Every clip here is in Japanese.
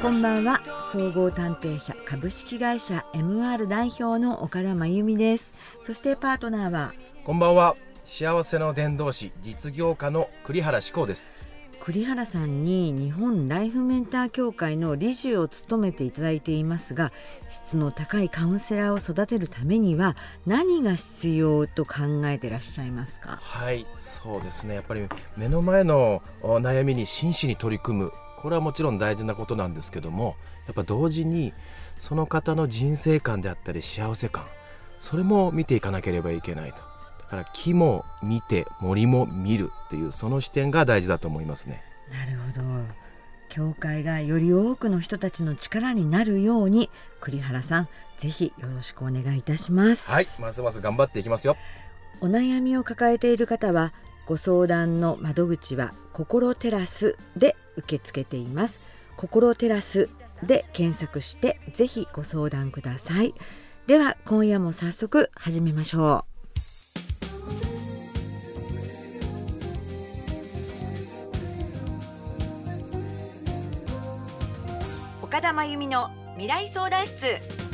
こんばんは。総合探偵社株式会社 MR 代表の岡田真由美です。そしてパートナーは、 こんばんは。幸せの伝道師実業家の栗原志功です。 栗原さんに日本ライフメンター協会の理事を務めていただいていますが、質の高いカウンセラーを育てるためには何が必要と考えていらっしゃいますか？ はい、そうですね。やっぱり目の前の悩みに真摯に取り組む、これはもちろん大事なことなんですけども、やっぱ同時にその方の人生観であったり幸せ観、それも見ていかなければいけないと。だから木も見て森も見るっていうその視点が大事だと思いますね。 なるほど。協会がより多くの人たちの力になるように、栗原さんぜひよろしくお願いいたします。 はい、ますます頑張っていきますよ。 お悩みを抱えている方はご相談の窓口は心テラスで受け付けています。心テラスで検索してぜひご相談ください。では今夜も早速始めましょう。岡田真由美の未来相談室。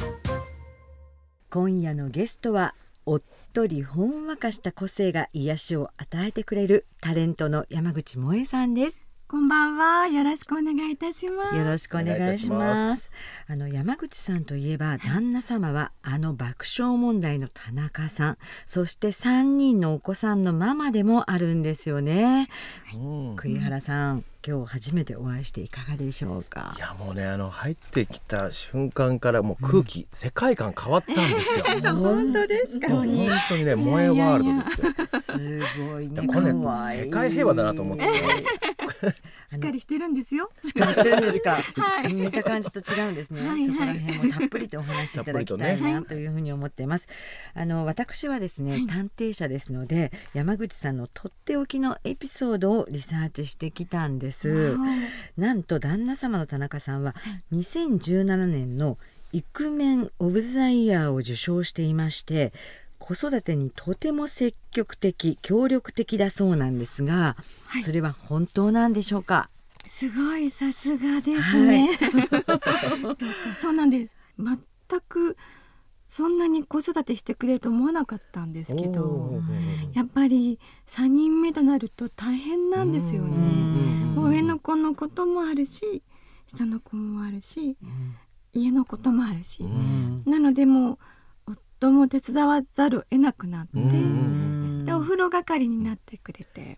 今夜のゲストはおっとりほんわかした個性が癒しを与えてくれるタレントの山口萌えさんです。 こんばんは。よろしくお願いいたします。 よろしくお願いします。山口さんといえば、旦那様は爆笑問題の田中さん、そして3人のお子さんのママでもあるんですよね。栗原さん、今日初めてお会いしていかがでしょうか？ いやもうね、入ってきた瞬間からもう空気、世界観変わったんですよ。 本当ですか？ 本当にね、萌えワールドですよ。 すごいね。 これね、世界平和だなと思って、 しっかりしてるんですよ。 しっかりしてるんですか？ はい、 見た感じと違うんですね。 はいはい、 そこら辺もたっぷりとお話しいただきたいなというふうに思っています。私はですね、探偵者ですので、山口さんのとっておきのエピソードをリサーチしてきたんです。なんと旦那様の田中さんは2017年のイクメンオブザイヤーを受賞していまして、子育てにとても積極的協力的だそうなんですが、それは本当なんでしょうか？ すごい、さすがですね。そうなんです。全くそんなに子育てしてくれると思わなかったんですけど、やっぱり3人目となると大変なんですよね。上の子のこともあるし、下の子もあるし、家のこともあるし、なのでもう夫も手伝わざるを得なくなって、でお風呂係になってくれて、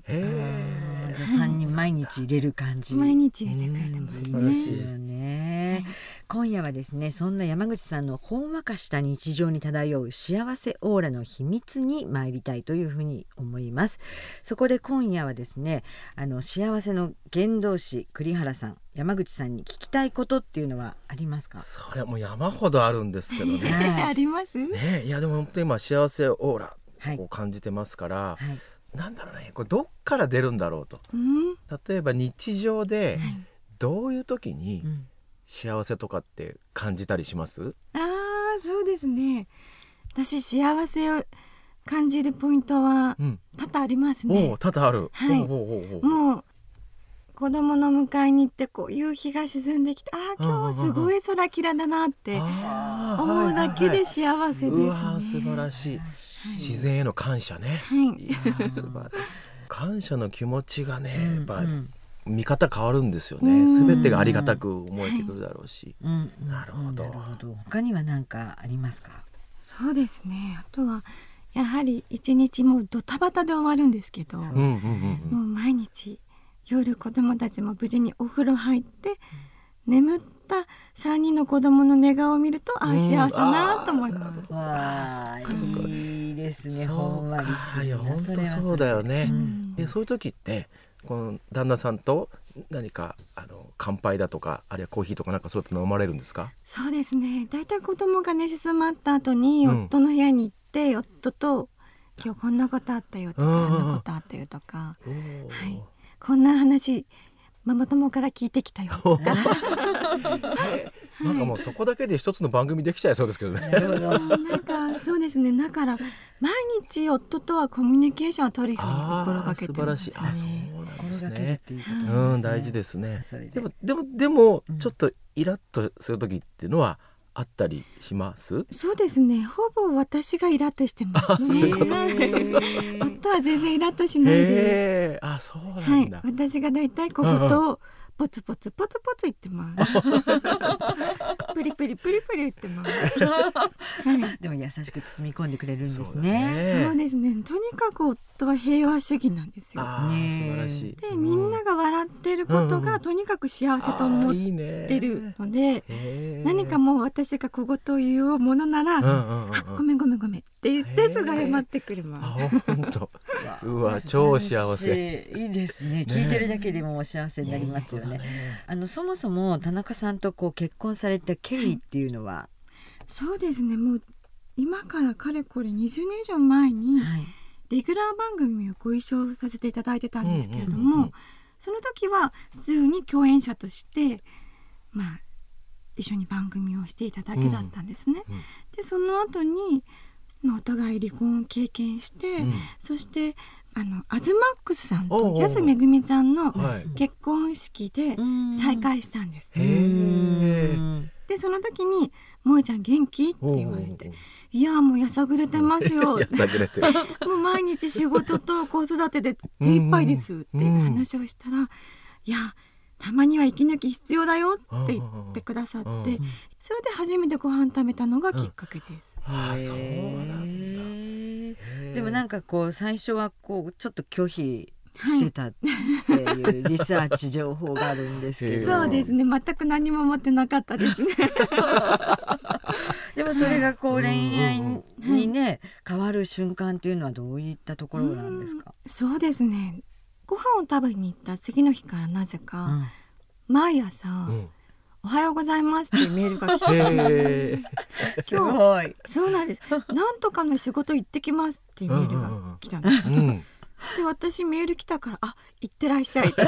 3人毎日入れる感じ。 毎日入れてくれてますね。 いいですよね。今夜はですね、そんな山口さんのほんわかした日常に漂う幸せオーラの秘密に参りたいというふうに思います。そこで今夜はですね、幸せの原動師栗原さん、山口さんに聞きたいことっていうのはありますか？ それはもう山ほどあるんですけどね。 ありますね。いやでも本当に今幸せオーラを感じてますから、なんだろうね、これどっから出るんだろうと、例えば日常でどういう時に幸せとかって感じたりします？ そうですね。私幸せを感じるポイントは多々ありますね。 多々ある。 もう子供の迎えに行って夕日が沈んできて、今日すごい空きらだなって思うだけで幸せですね。 素晴らしい。自然への感謝ね。いや素晴らしい。感謝の気持ちがね、やっぱ見方変わるんですよね。すべてがありがたく思えてくるだろうし。なるほど。 他には何かありますか？ そうですね。あとはやはり一日もうドタバタで終わるんですけど、もう毎日夜子供たちも無事にお風呂入って眠った3人の子供の寝顔を見ると幸せだなと思います。 いいですね。 ほんわり。いや本当そうだよね。そういう時ってこの旦那さんと何か乾杯だとか、あるいはコーヒーとかなんかそうやって飲まれるんですか？ そうですね。だいたい子供が寝静まった後に夫の部屋に行って、夫と今日こんなことあったよとか、あんなことあったよとか、こんな話ママ友から聞いてきたよとかなんかもうそこだけで一つの番組できちゃいそうですけどね。 なるほど。 なんかそうですね。だから毎日夫とはコミュニケーションを取るように心がけてますね。 素晴らしい。そうなんですね。大事ですね。でもちょっとイラッとする時っていうのはあったりします？ そうですね。ほぼ私がイラッとしてます。 そういうこと。 夫は全然イラッとしないで。 そうなんだ。 私がだいたい小言をポツポツポツポツ言ってます。プリプリプリプリ言ってます。 でも優しく包み込んでくれるんですね。 そうですね。とにかく夫は平和主義なんですよ。 素晴らしい。 で、みんなが笑ってることがとにかく幸せと思ってるので、何かもう私が小言を言うものなら、ごめんごめんごめんって言ってすぐ謝ってくれます。 本当。うわ、超幸せ。 いいですね。聞いてるだけでも幸せになりますよね。そもそも田中さんと結婚された経緯っていうのは？ そうですね。もう今からかれこれ20年以上前にレギュラー番組をご一緒させていただいてたんですけれども、その時は普通に共演者として一緒に番組をしていただけだったんですね。でその後に、お互い離婚を経験して、そしてアズマックスさんと安めぐみちゃんの結婚式で再会したんです。でその時に「萌ちゃん元気?」って言われて「いやもうやさぐれてますよ」 やさぐれてもう毎日仕事と子育てで手いっぱいですって話をしたら「いやたまには息抜き必要だよ」って言ってくださって、それで初めてご飯食べたのがきっかけです。 そうなんだ。 でもなんか最初はちょっと拒否してたっていうリサーチ情報があるんですけど、 そうですね。全く何も思ってなかったですね。 でもそれが恋愛にね変わる瞬間っていうのはどういったところなんですか？ そうですね。ご飯を食べに行った次の日からなぜか、毎朝、おはようございますっていうメールが来て、今日そうなんです。なんとかの仕事行ってきますっていうメールが来たんです。で私メール来たから行ってらっしゃいって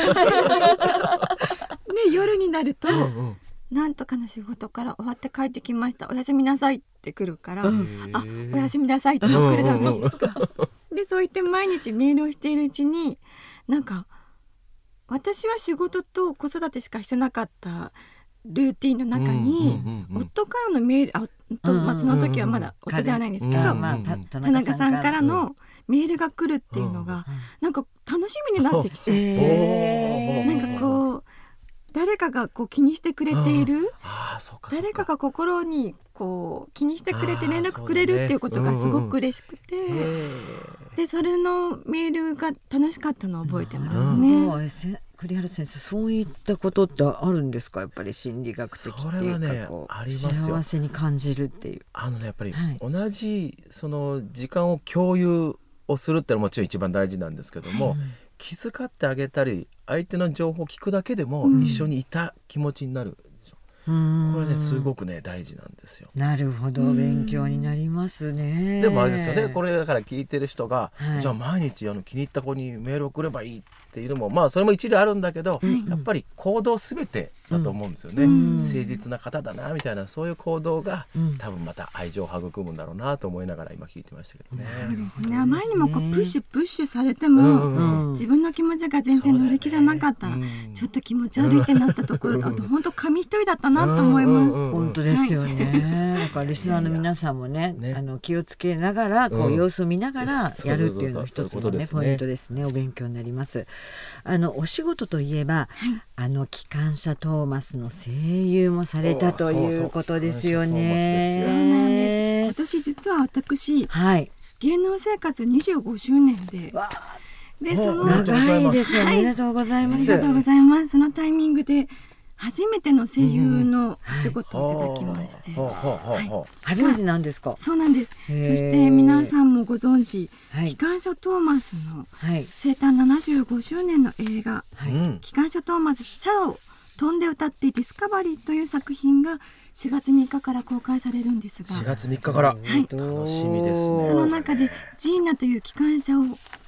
夜になると、なんとかの仕事から終わって帰ってきました、おやすみなさいって来るから、おやすみなさいって送るじゃないですか。でそう言って毎日メールをしているうちに、なんか私は仕事と子育てしかしてなかったルーティンの中に、夫からのメール、その時はまだ夫ではないんですけど、田中さんからのメールが来るっていうのが、なんか楽しみになってきて、なんか誰かが気にしてくれている、誰かが心に気にしてくれて連絡くれるっていうことがすごく嬉しくて、でそれのメールが楽しかったのを覚えてますね。 栗原先生、そういったことってあるんですか？やっぱり心理学的っていうか、幸せに感じるっていう。 やっぱり同じその時間を共有をするってのはもちろん一番大事なんですけども、気遣ってあげたり相手の情報を聞くだけでも一緒にいた気持ちになる。これねすごくね大事なんですよ。 なるほど、勉強になりますね。 でもあれですよね、これだから聞いてる人が、じゃあ毎日気に入った子にメール送ればいいっていうのもそれも一理あるんだけど、やっぱり行動すべてだと思うんですよね。誠実な方だなみたいな、そういう行動が多分また愛情を育むんだろうなと思いながら今聞いてましたけどね。 そうですね。あまりにもプッシュされても、自分の気持ちが全然乗り気じゃなかったら、ちょっと気持ち悪いってなったところだと本当紙一人だったなと思います。 本当ですよね。だからリスナーの皆さんもね、気をつけながら様子を見ながらやるっていうのが一つのねポイントですね。お勉強になります。お仕事といえば、機関車トーマスの声優もされたということですよね。 そうなんです。実は私、芸能生活25周年で、その長いですよ。ありがとうございます。 ありがとうございます。そのタイミングで初めての声優のお仕事をいただきまして、 初めてなんですか？ そうなんです。そして皆さんもご存知、機関車トーマスの生誕75周年の映画、機関車トーマスチャオ飛んで歌ってディスカバリーという作品が4月3日から公開されるんですが、 4月3日から、楽しみですね。 その中でジーナという機関車を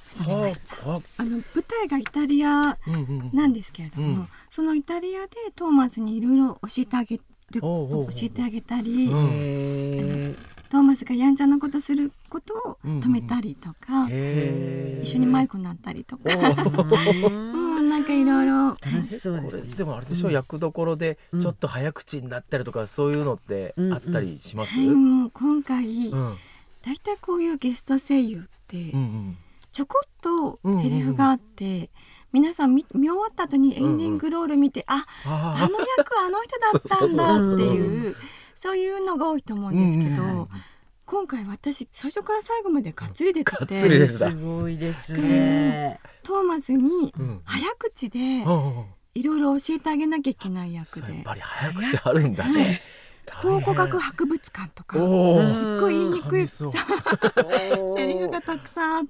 務めました。舞台がイタリアなんですけれども、そのイタリアでトーマスにいろいろ教えてあげたり、トーマスがやんちゃなことすることを止めたりとか、一緒に迷子になったりとかなんかいろいろ楽しそうですね。 でもあれでしょ、役どころでちょっと早口になったりとか、そういうのってあったりします？ もう今回、だいたいこういうゲスト声優って、ちょこっとセリフがあって、皆さん 見終わった後にエンディングロール見て、あの役あの人だったんだっていう、そういうのが多いと思うんですけど、今回私最初から最後までがっつり出てて、 すごいですね。 トーマスに早口でいろいろ教えてあげなきゃいけない役で、 やっぱり早口あるんだね。 考古学博物館とかすっごい言いにくいセリフがたくさんあって、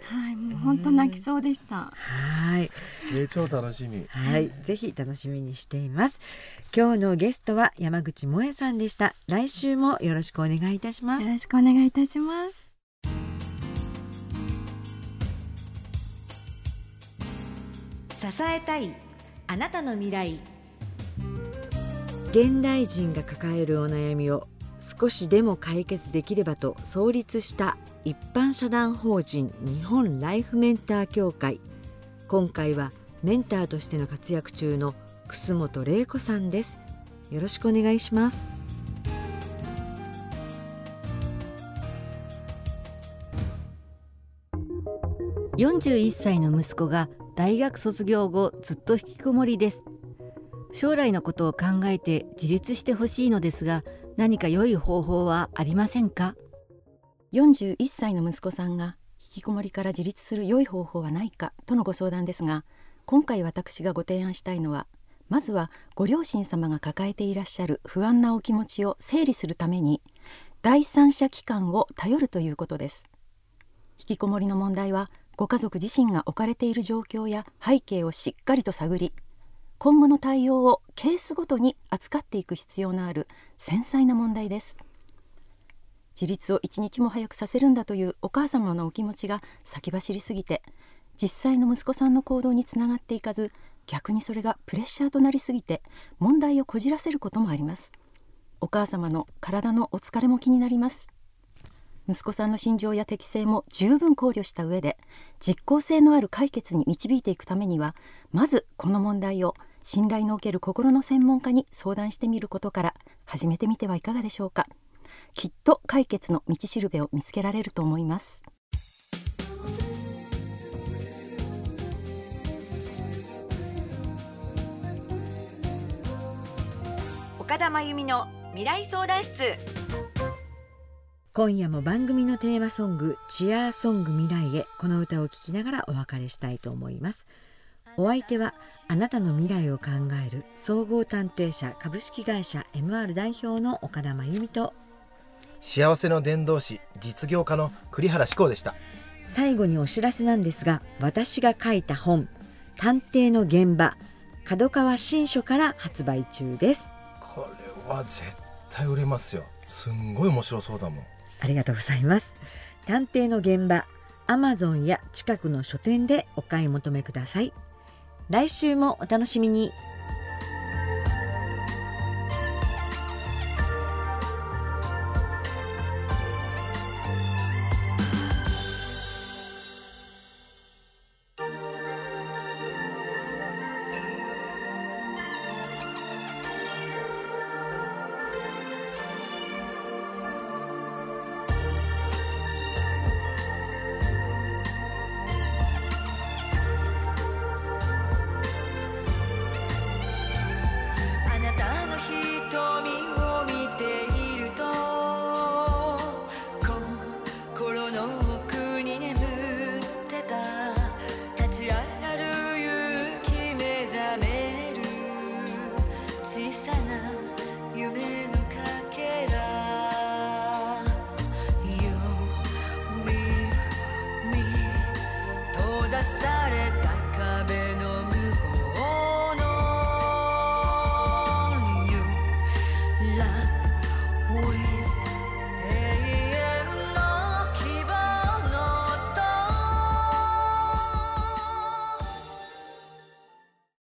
もう本当泣きそうでした。 超楽しみ。 ぜひ楽しみにしています。今日のゲストは山口萌えさんでした。来週もよろしくお願いいたします。 よろしくお願いいたします。 支えたいあなたの未来。現代人が抱えるお悩みを少しでも解決できればと創立した一般社団法人日本ライフメンター協会。今回はメンターとしての活躍中の楠本玲子さんです。よろしくお願いします。 41歳の息子が大学卒業後ずっと引きこもりです。将来のことを考えて自立してほしいのですが、何か良い方法はありませんか？ 41歳の息子さんが引きこもりから自立する良い方法はないかとのご相談ですが、今回私がご提案したいのは、まずはご両親様が抱えていらっしゃる不安なお気持ちを整理するために第三者機関を頼るということです。引きこもりの問題はご家族自身が置かれている状況や背景をしっかりと探り、今後の対応をケースごとに扱っていく必要のある繊細な問題です。自立を一日も早くさせるんだというお母様のお気持ちが先走りすぎて、実際の息子さんの行動につながっていかず、逆にそれがプレッシャーとなりすぎて問題をこじらせることもあります。お母様の体のお疲れも気になります。息子さんの心情や適性も十分考慮した上で、実効性のある解決に導いていくためには、まずこの問題を信頼のおける心の専門家に相談してみることから始めてみてはいかがでしょうか。きっと解決の道しるべを見つけられると思います。 岡田真由美の未来相談室。今夜も番組のテーマソングチアーソング未来へ、この歌を聴きながらお別れしたいと思います。お相手はあなたの未来を考える総合探偵社株式会社 MR 代表の岡田真由美と、 幸せの伝道師実業家の栗原志功でした。 最後にお知らせなんですが、私が書いた本探偵の現場、角川新書から発売中です。 これは絶対売れますよ。すんごい面白そうだもん。 ありがとうございます。探偵の現場、Amazon や近くの書店でお買い求めください。来週もお楽しみに。